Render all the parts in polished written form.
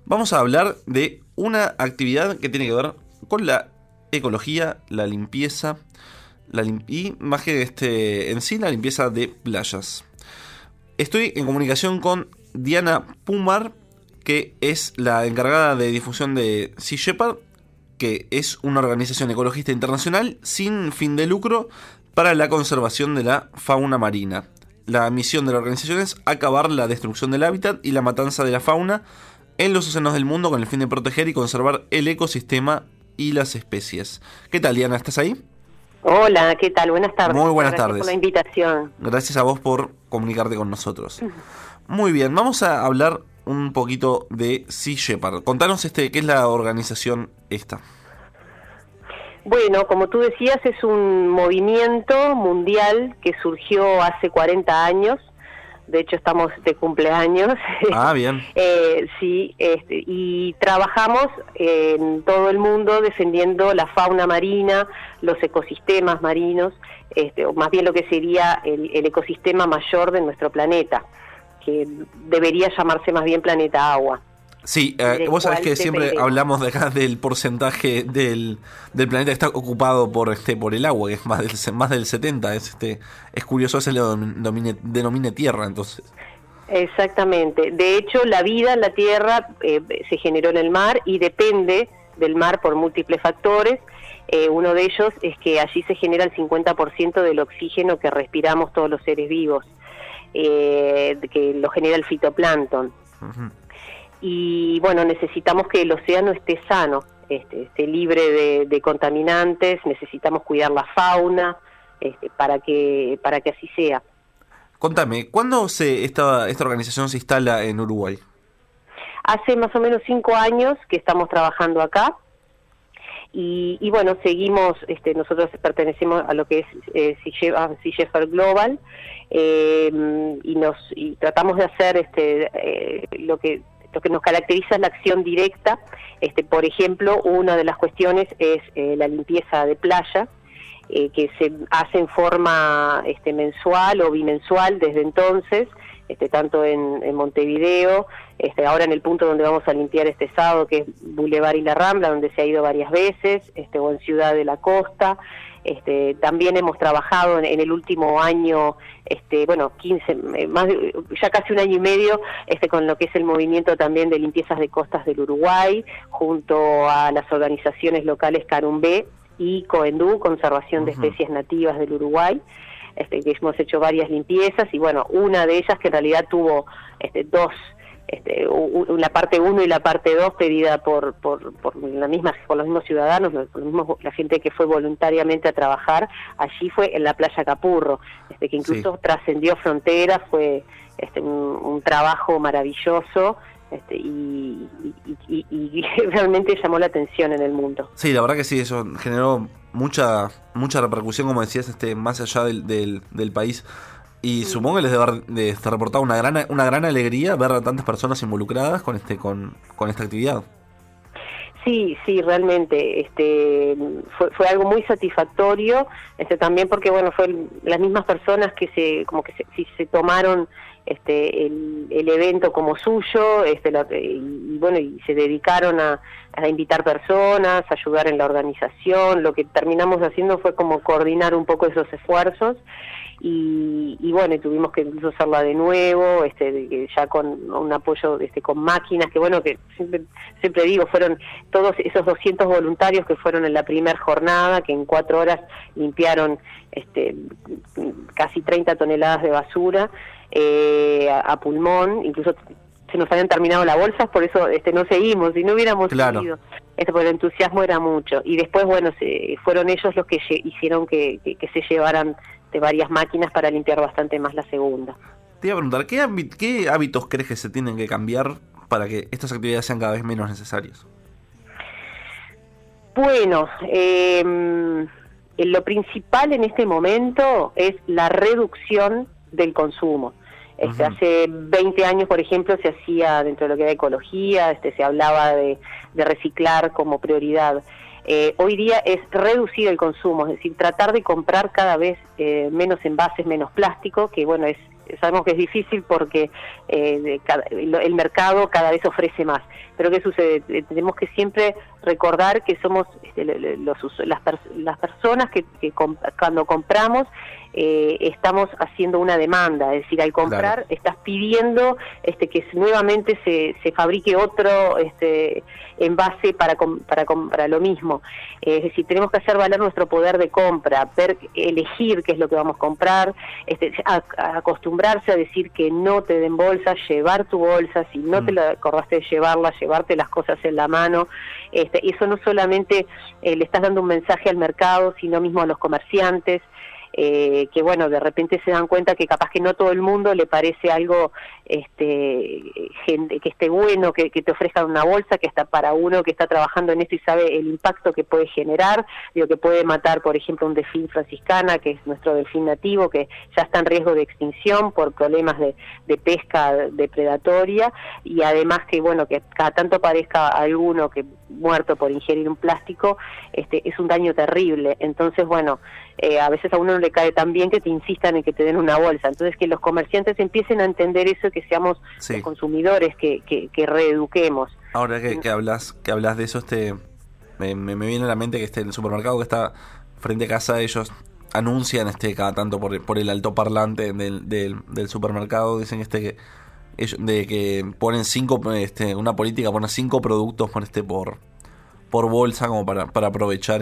Vamos a hablar de una actividad que tiene que ver con la ecología, la limpieza, y más que en sí la limpieza de playas. Estoy en comunicación con Diana Pumar, que es la encargada de difusión de Sea Shepherd, que es una organización ecologista internacional sin fin de lucro para la conservación de la fauna marina. La misión de la organización es acabar la destrucción del hábitat y la matanza de la fauna en los océanos del mundo con el fin de proteger y conservar el ecosistema y las especies. ¿Qué tal, Diana? ¿Estás ahí? Hola, ¿qué tal? Buenas tardes. Muy buenas tardes. Gracias por la invitación. Gracias a vos por comunicarte con nosotros. Muy bien, vamos a hablar un poquito de Sea Shepherd. Contanos qué es la organización esta. Bueno, como tú decías, es un movimiento mundial que surgió hace 40 años. De hecho, estamos de cumpleaños. Ah, bien. Sí, y trabajamos en todo el mundo defendiendo la fauna marina, los ecosistemas marinos, o más bien lo que sería el ecosistema mayor de nuestro planeta, que debería llamarse más bien planeta agua. Sí, vos sabés que siempre hablamos de acá del porcentaje del planeta que está ocupado por el agua, que es más del 70%. Es curioso, se le denomine tierra, entonces. Exactamente. De hecho, la vida en la Tierra se generó en el mar y depende del mar por múltiples factores. Uno de ellos es que allí se genera el 50% del oxígeno que respiramos todos los seres vivos, que lo genera el fitoplancton. Uh-huh. Y bueno, necesitamos que el océano esté sano, esté libre de contaminantes, necesitamos cuidar la fauna, para que así sea. Contame, ¿cuándo esta organización se instala en Uruguay? Hace más o menos 5 años que estamos trabajando acá y bueno, seguimos, nosotros pertenecemos a lo que es Sea Shepherd Global, y tratamos de hacer lo que nos caracteriza es la acción directa. Por ejemplo, una de las cuestiones es la limpieza de playa, que se hace en forma mensual o bimensual desde entonces, tanto en Montevideo, ahora en el punto donde vamos a limpiar este sábado, que es Boulevard y La Rambla, donde se ha ido varias veces, o en Ciudad de la Costa. También hemos trabajado en el último año, 15, ya casi un año y medio, con lo que es el movimiento también de limpiezas de costas del Uruguay, junto a las organizaciones locales Carumbé y Coendú, Conservación de Especies Nativas del Uruguay, que hemos hecho varias limpiezas, y bueno, una de ellas que en realidad tuvo dos, la parte 1 y la parte 2 pedida por los mismos ciudadanos, la gente que fue voluntariamente a trabajar allí, fue en la playa Capurro, que incluso trascendió fronteras, fue un trabajo maravilloso, y realmente llamó la atención en el mundo. Sí, la verdad que sí, eso generó mucha repercusión, como decías, más allá del país. Y supongo que les debe reportar una gran alegría ver a tantas personas involucradas con esta actividad. Sí, realmente fue algo muy satisfactorio, también porque bueno, fue las mismas personas que se tomaron el evento como suyo, y se dedicaron a invitar personas, a ayudar en la organización. Lo que terminamos haciendo fue como coordinar un poco esos esfuerzos. Y bueno, tuvimos que incluso hacerla de nuevo, ya con un apoyo con máquinas, que bueno, que siempre digo, fueron todos esos 200 voluntarios que fueron en la primera jornada, que en 4 horas limpiaron casi 30 toneladas de basura a pulmón. Incluso se nos habían terminado las bolsas, por eso no seguimos, si no hubiéramos seguido, porque el entusiasmo era mucho. Y después, bueno, fueron ellos los que hicieron que se llevaran de varias máquinas para limpiar bastante más la segunda. Te iba a preguntar, ¿qué hábitos crees que se tienen que cambiar para que estas actividades sean cada vez menos necesarias? Bueno, lo principal en este momento es la reducción del consumo. Hace 20 años, por ejemplo, se hacía dentro de lo que era ecología, se hablaba de reciclar como prioridad. Hoy día es reducir el consumo, es decir, tratar de comprar cada vez menos envases, menos plástico, que bueno, es sabemos que es difícil porque el mercado cada vez ofrece más. Pero ¿qué sucede? Tenemos que siempre recordar que somos las personas que cuando compramos estamos haciendo una demanda, es decir, al comprar estás pidiendo que nuevamente se fabrique otro envase para lo mismo. Es decir, tenemos que hacer valer nuestro poder de compra, elegir qué es lo que vamos a comprar, acostumbrarse a decir que no te den bolsa, llevar tu bolsa, si no te la acordaste de llevarla, llevarte las cosas en la mano. Eso no solamente le estás dando un mensaje al mercado, sino mismo a los comerciantes, que bueno, de repente se dan cuenta que capaz que no todo el mundo le parece algo que esté bueno, que te ofrezcan una bolsa, que está para uno que está trabajando en esto y sabe el impacto que puede generar, que puede matar, por ejemplo, un delfín franciscana, que es nuestro delfín nativo, que ya está en riesgo de extinción por problemas de pesca depredatoria, y además que bueno, que cada tanto aparezca alguno que muerto por ingerir un plástico, es un daño terrible. Entonces, bueno, a veces a uno no le cae tan bien que te insistan en que te den una bolsa. Entonces, que los comerciantes empiecen a entender eso, que seamos los consumidores, que reeduquemos. Ahora que hablas de eso, me viene a la mente que en el supermercado que está frente a casa, ellos anuncian cada tanto por el altoparlante del supermercado, dicen que ponen 5, una política, ponen 5 productos por bolsa, como para aprovechar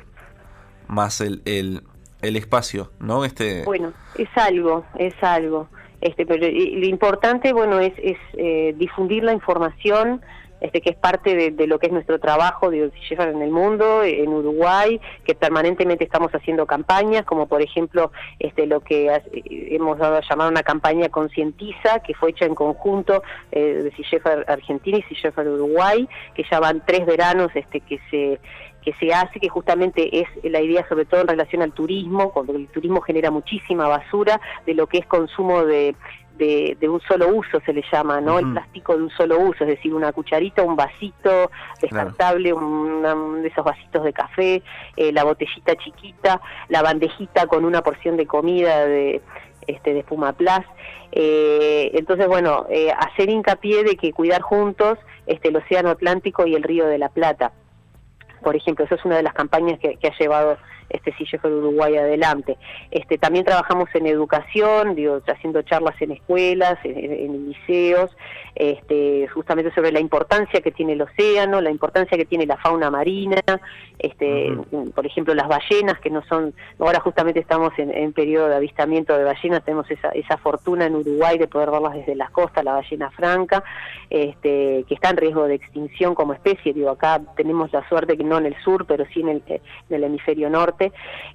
más el espacio, ¿no? Bueno, es algo, pero lo importante, bueno, es difundir la información, que es parte de lo que es nuestro trabajo de Sea Shepherd en el mundo, en Uruguay, que permanentemente estamos haciendo campañas, como por ejemplo lo que hemos dado a llamar una campaña Concientiza, que fue hecha en conjunto de Sea Shepherd Argentina y Sea Shepherd Uruguay, que ya van 3 veranos que se hace, que justamente es la idea sobre todo en relación al turismo, cuando el turismo genera muchísima basura, de lo que es consumo de un solo uso, se le llama, ¿no? El plástico de un solo uso, es decir, una cucharita, un vasito descartable, de esos vasitos de café, la botellita chiquita, la bandejita con una porción de comida de espuma plus. Entonces, bueno, hacer hincapié de que cuidar juntos el océano Atlántico y el río de la Plata. Por ejemplo, eso es una de las campañas que ha llevado Sea Shepherd Uruguay adelante. También trabajamos en educación, haciendo charlas en escuelas, en liceos, justamente sobre la importancia que tiene el océano, la importancia que tiene la fauna marina, por ejemplo, las ballenas, que no son, ahora justamente estamos en periodo de avistamiento de ballenas, tenemos esa fortuna en Uruguay de poder verlas desde las costas, la ballena franca, que está en riesgo de extinción como especie. Acá tenemos la suerte que no en el sur, pero sí en el hemisferio norte,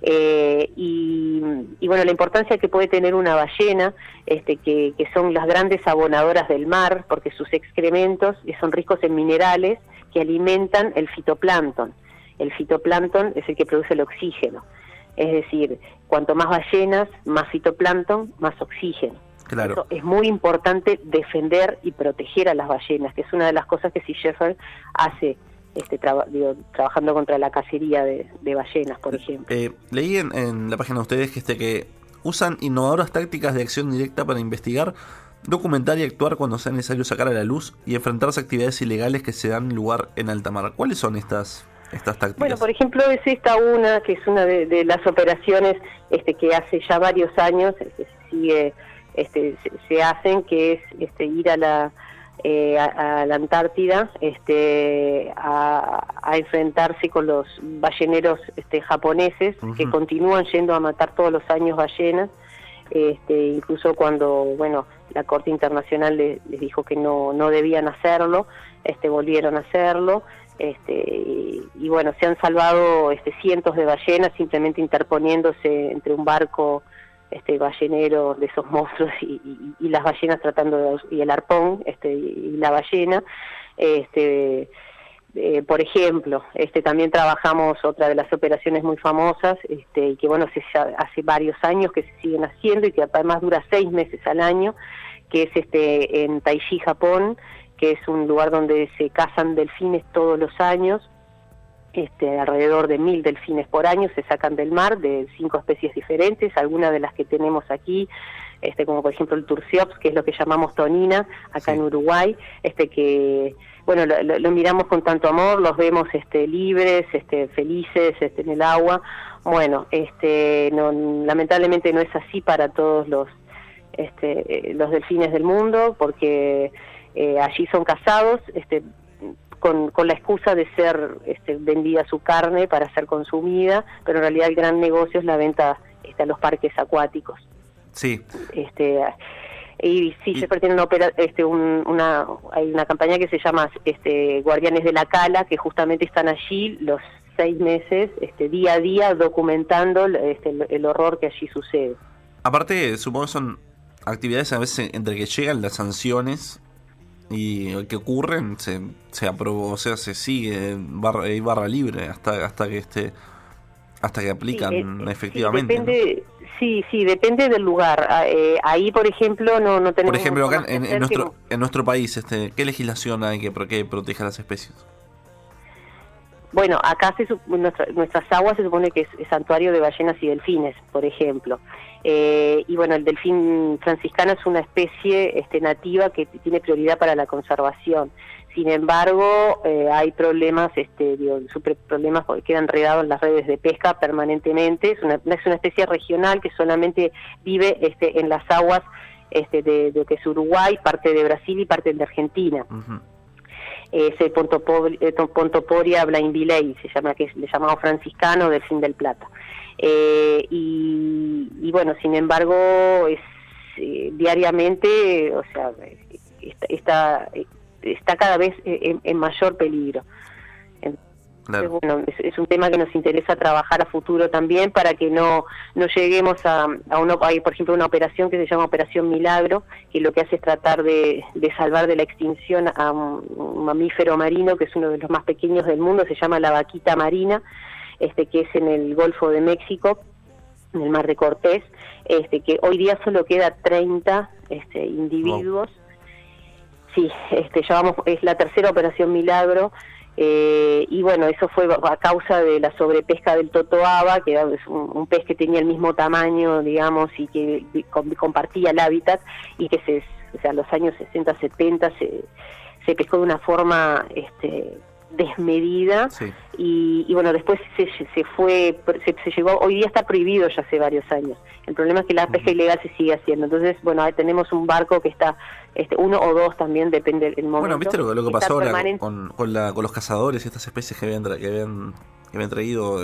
y bueno, la importancia que puede tener una ballena, que son las grandes abonadoras del mar, porque sus excrementos son ricos en minerales que alimentan el fitoplancton. El fitoplancton es el que produce el oxígeno. Es decir, cuanto más ballenas, más fitoplancton, más oxígeno. Claro. Eso es muy importante, defender y proteger a las ballenas, que es una de las cosas que Sea Shepherd hace, trabajando contra la cacería de ballenas, por ejemplo. Leí en la página de ustedes que usan innovadoras tácticas de acción directa para investigar, documentar y actuar cuando sea necesario sacar a la luz y enfrentarse a actividades ilegales que se dan lugar en alta mar. ¿Cuáles son estas tácticas? Bueno, por ejemplo, es una que es una de las operaciones que hace ya varios años se hacen, que es ir a la Antártida a enfrentarse con los balleneros japoneses, que continúan yendo a matar todos los años ballenas, incluso cuando, bueno, la Corte Internacional les dijo que no debían hacerlo, volvieron a hacerlo, y bueno, se han salvado cientos de ballenas simplemente interponiéndose entre un barco ballenero de esos monstruos y las ballenas y el arpón y la ballena. Por ejemplo, también trabajamos otra de las operaciones muy famosas, y que bueno, hace varios años que se siguen haciendo y que además dura 6 meses al año, que es en Taiji, Japón, que es un lugar donde se cazan delfines todos los años. Alrededor de 1000 delfines por año se sacan del mar, de 5 especies diferentes, algunas de las que tenemos aquí, como por ejemplo el tursiops, que es lo que llamamos tonina acá en Uruguay, que bueno, lo miramos con tanto amor, los vemos libres, felices en el agua. Bueno, lamentablemente no es así para todos los delfines del mundo, porque allí son cazados con la excusa de ser vendida su carne para ser consumida, pero en realidad el gran negocio es la venta a los parques acuáticos. Sí. Y sí, siempre tienen hay una campaña que se llama Guardianes de la Cala, que justamente están allí los 6 meses, día a día, documentando el horror que allí sucede. Aparte, supongo que son actividades a veces entre que llegan las sanciones y que ocurren, se aprobó, o sea, se sigue barra libre hasta que aplican efectivamente. Depende, ¿no? Sí, depende del lugar. Ahí, por ejemplo, no tenemos... Por ejemplo, acá en nuestro país, ¿qué legislación hay que proteja las especies? Bueno, acá nuestras aguas se supone que es santuario de ballenas y delfines, por ejemplo. Y bueno, el delfín franciscano es una especie nativa que tiene prioridad para la conservación. Sin embargo, hay problemas, problemas porque queda enredado en las redes de pesca permanentemente. Es una especie regional que solamente vive en las aguas de lo que es Uruguay, parte de Brasil y parte de Argentina. Uh-huh. Ese Pontoporia blainvillei se llama, que es le llamado franciscano delfín del Plata. Y bueno, sin embargo, diariamente, o sea, está cada vez en mayor peligro. Entonces, claro. Bueno, es un tema que nos interesa trabajar a futuro también para que no lleguemos a por ejemplo, una operación que se llama Operación Milagro, que lo que hace es tratar de salvar de la extinción a un mamífero marino que es uno de los más pequeños del mundo, se llama la vaquita marina, que es en el Golfo de México, en el Mar de Cortés, que hoy día solo queda 30 individuos. Wow. Sí, es la tercera Operación Milagro, y bueno, eso fue a causa de la sobrepesca del totoaba, que es un pez que tenía el mismo tamaño, digamos, y que compartía el hábitat, y que en los años 60, 70 se pescó de una forma desmedida. Sí. Y bueno, después se llegó, hoy día está prohibido ya hace varios años. El problema es que la pesca ilegal se sigue haciendo. Entonces, bueno, ahí tenemos un barco que está, uno o dos también, depende del momento. Bueno, ¿viste lo que pasó ahora con los cazadores y estas especies que habían traído?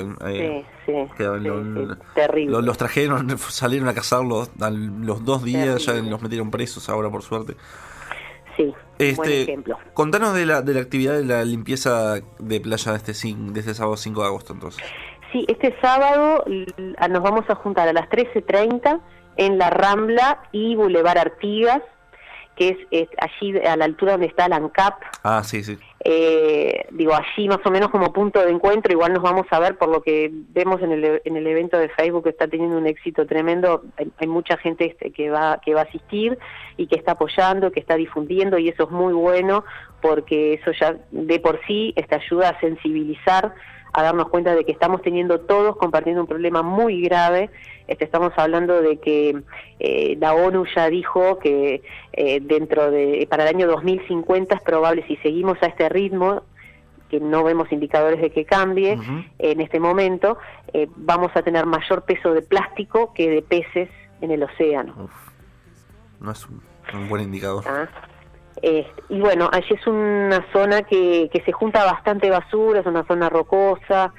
Terrible. Los trajeron, salieron a cazarlos a los 2 días, terrible. Ya los metieron presos ahora, por suerte. Sí, buen ejemplo. Contanos de la actividad de la limpieza de playa de este sábado 5 de agosto, entonces. Sí, este sábado nos vamos a juntar a las 13:30 en la Rambla y Boulevard Artigas, que es allí a la altura donde está la ANCAP. Ah, sí, sí. Allí más o menos como punto de encuentro. Igual nos vamos a ver, por lo que vemos en el evento de Facebook, que está teniendo un éxito tremendo. Hay mucha gente que va a asistir y que está apoyando, que está difundiendo, y eso es muy bueno, porque eso ya de por sí ayuda a sensibilizar, a darnos cuenta de que estamos teniendo todos compartiendo un problema muy grave. Estamos hablando de que la ONU ya dijo que para el año 2050 es probable, si seguimos a este ritmo, que no vemos indicadores de que cambie, uh-huh. En este momento, vamos a tener mayor peso de plástico que de peces en el océano. Uf. No es un buen indicador. Y bueno, allí es una zona que se junta bastante basura, es una zona rocosa,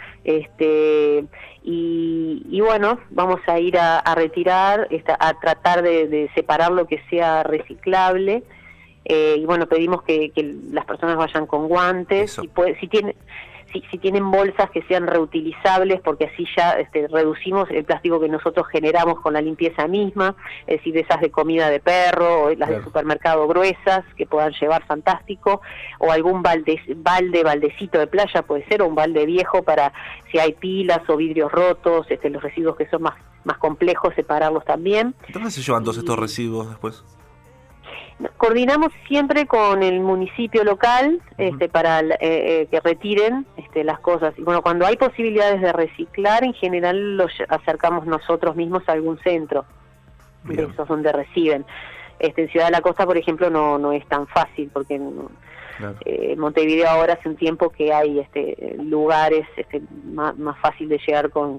y bueno, vamos a ir a retirar, a tratar de separar lo que sea reciclable, y bueno, pedimos que las personas vayan con guantes, y si tienen bolsas que sean reutilizables, porque así ya reducimos el plástico que nosotros generamos con la limpieza misma, es decir, esas de comida de perro, o las claro. de supermercado gruesas, que puedan llevar, fantástico, o algún baldecito de playa puede ser, o un balde viejo para si hay pilas o vidrios rotos, los residuos que son más complejos, separarlos también. ¿Dónde se llevan todos estos residuos después? Coordinamos siempre con el municipio local uh-huh. para que retiren las cosas. Y bueno, cuando hay posibilidades de reciclar, en general los acercamos nosotros mismos a algún centro. de esos donde reciben. En Ciudad de la Costa, por ejemplo, no es tan fácil, porque claro. Montevideo ahora hace un tiempo que hay lugares más fácil de llegar con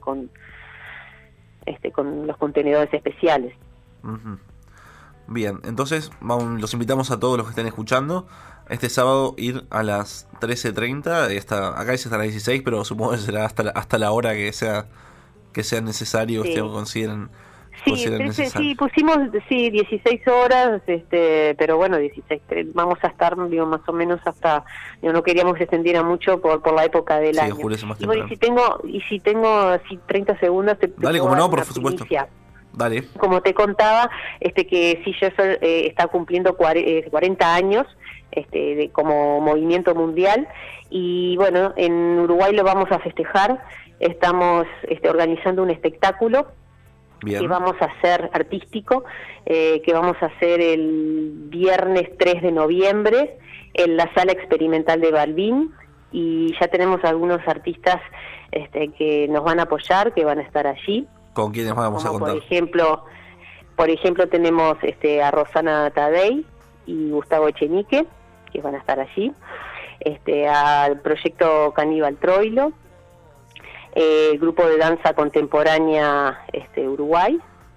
los contenedores especiales. Uh-huh. Bien, entonces los invitamos a todos los que estén escuchando este sábado ir a las 13:30, acá dice hasta las 16, pero supongo que será hasta la hora que sea necesario, sí. consideren necesario. Sí, pusimos 16 horas, pero bueno, 16, vamos a estar, más o menos hasta, no queríamos que se extendiera mucho por la época del año. Y bueno, si tengo así 30 segundos, dale, como no, por supuesto. Dale. Como te contaba, que Sea Shepherd está cumpliendo 40 años como movimiento mundial, y bueno, en Uruguay lo vamos a festejar. Estamos organizando un espectáculo. Bien. Que vamos a hacer artístico, que vamos a hacer el viernes 3 de noviembre en la Sala Experimental de Balbín, y ya tenemos algunos artistas que nos van a apoyar, que van a estar allí. ¿Con quiénes vamos a contar? Por ejemplo tenemos a Rosana Tadei y Gustavo Echenique, que van a estar allí, al proyecto Caníbal Troilo, el grupo de danza contemporánea Uruguay,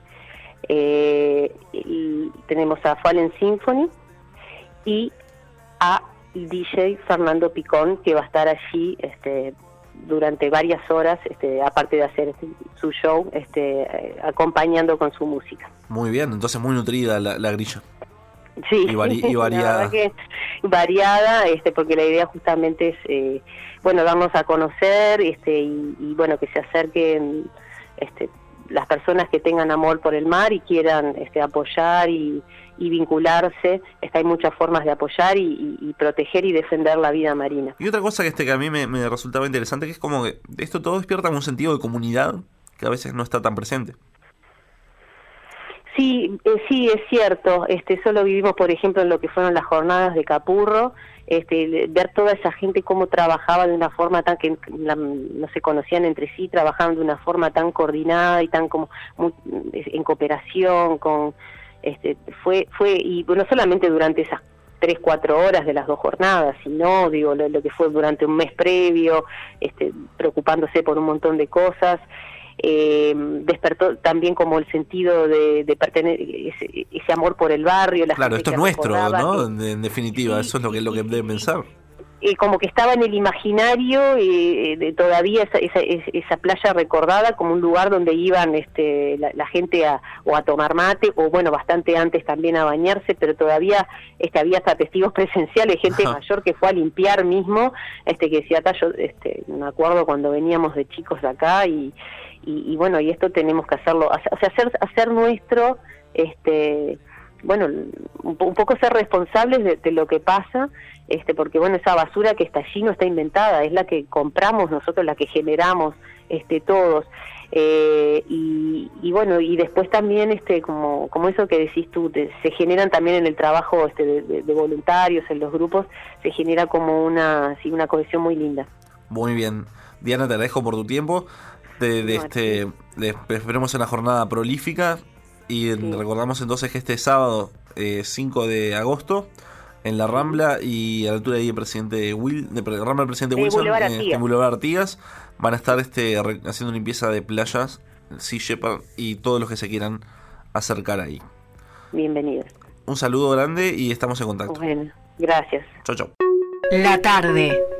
y tenemos a Fallen Symphony y a DJ Fernando Picón, que va a estar allí durante varias horas, aparte de hacer su show, acompañando con su música. Muy bien, entonces muy nutrida la grilla. Sí, y variada. La verdad que variada, porque la idea justamente es, darnos a conocer, y bueno, que se acerquen las personas que tengan amor por el mar y quieran apoyar y vincularse. Hay muchas formas de apoyar y proteger y defender la vida marina. Y otra cosa que a mí me resultaba interesante, que es como que esto todo despierta un sentido de comunidad que a veces no está tan presente. Sí, es cierto. Eso lo vivimos, por ejemplo, en lo que fueron las jornadas de Capurro. Ver toda esa gente cómo trabajaba de una forma tan que no se conocían entre sí, trabajaban de una forma tan coordinada y tan como en cooperación con fue y no solamente durante esas 3-4 horas de las 2 jornadas, sino lo que fue durante un mes previo, preocupándose por un montón de cosas. Despertó también como el sentido de ese amor por el barrio. Claro, esto es nuestro, ¿no? En definitiva, sí, eso es lo que deben pensar. Como que estaba en el imaginario todavía esa playa recordada como un lugar donde iban la gente a tomar mate, o bueno, bastante antes también a bañarse, pero todavía había hasta testigos presenciales, gente mayor que fue a limpiar mismo, que decía, acá yo me acuerdo cuando veníamos de chicos acá, y bueno, y esto tenemos que hacerlo, hacer nuestro, un poco ser responsables de lo que pasa, porque bueno, esa basura que está allí no está inventada, es la que compramos nosotros, la que generamos todos, y bueno, y después también como eso que decís tú, se generan también en el trabajo de voluntarios, en los grupos, se genera como una cohesión muy linda. Muy bien, Diana, te agradezco por tu tiempo. Esperemos una jornada prolífica, y sí. Recordamos entonces que este sábado 5 de agosto en la Rambla y a la altura de Presidente Rambla del Presidente Wilson, en Boulevard Artigas, van a estar haciendo limpieza de playas, Sea Shepherd y todos los que se quieran acercar ahí. Bienvenidos. Un saludo grande y estamos en contacto. Bueno, gracias. Chau, chau. La tarde.